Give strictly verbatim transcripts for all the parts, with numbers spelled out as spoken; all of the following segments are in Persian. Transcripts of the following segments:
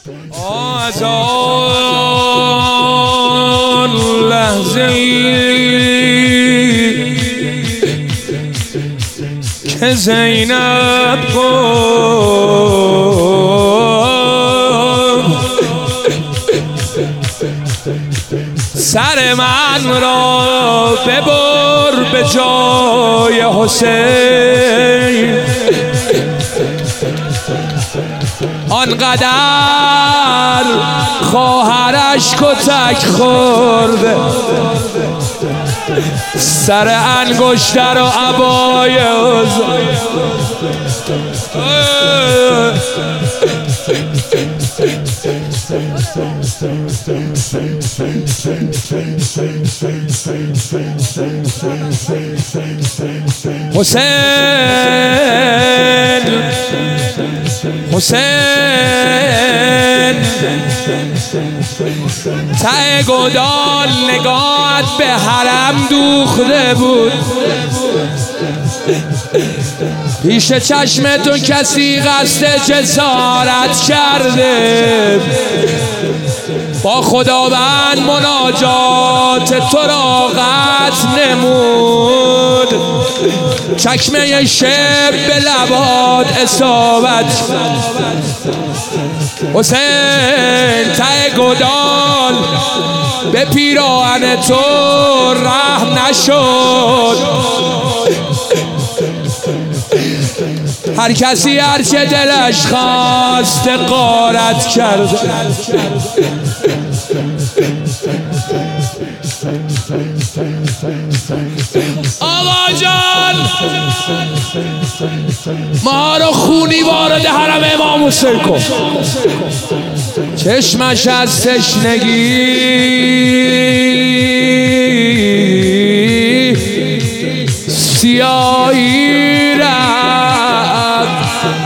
از آن لحظه که زینب گفت سر من را ببر به جای حسین، آنقدر خواهرش کتک خورده، سر انگشتر و عبای حسین حسین ته گودال نگاهت به حرم دوخته بود، پیش چشم تو کسی قصد جسارت کرده، با خداوند مناجات تو را قطع نمود، چکمه شب به لبات اصابت. حسین ته گودال به پیراهن تو رحم نشد، هر کسی هر چه دلش خواست غارت کرد. آقا جان ما رو خونی وارد حرم امام حسین کن، چشمش از تشنگی سیاهی رفت.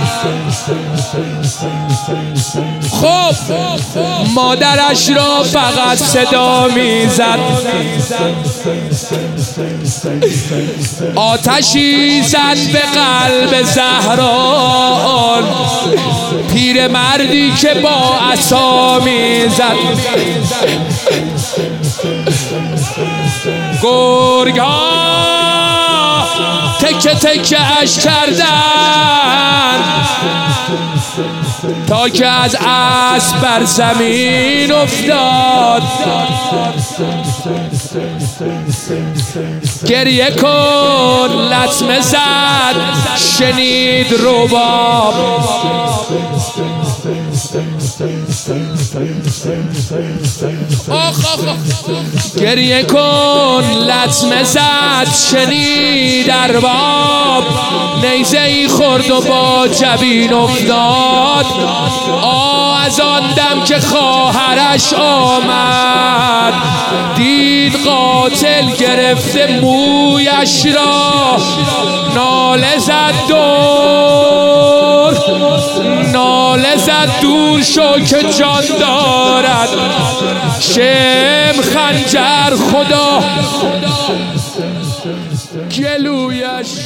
خب مادرش را فقط صدا میزد، آتشی زد به قلب زهرا، پیر مردی که با عصا میزد. گرگ‌ها تکه تکه اش کردن تا که از اسب بر زمین افتاد. گریه کن لطمه زد شنید رباب، گریه کن لطمه زد شنید ارباب، نیزه ای خورد و با جبین افتاد. آه از آن دم که خواهرش آمد، دید قاتل گرفته مویش را، ناله زد دور ناله زد دور شو که جان دارد، شم خنجر خدا گلویش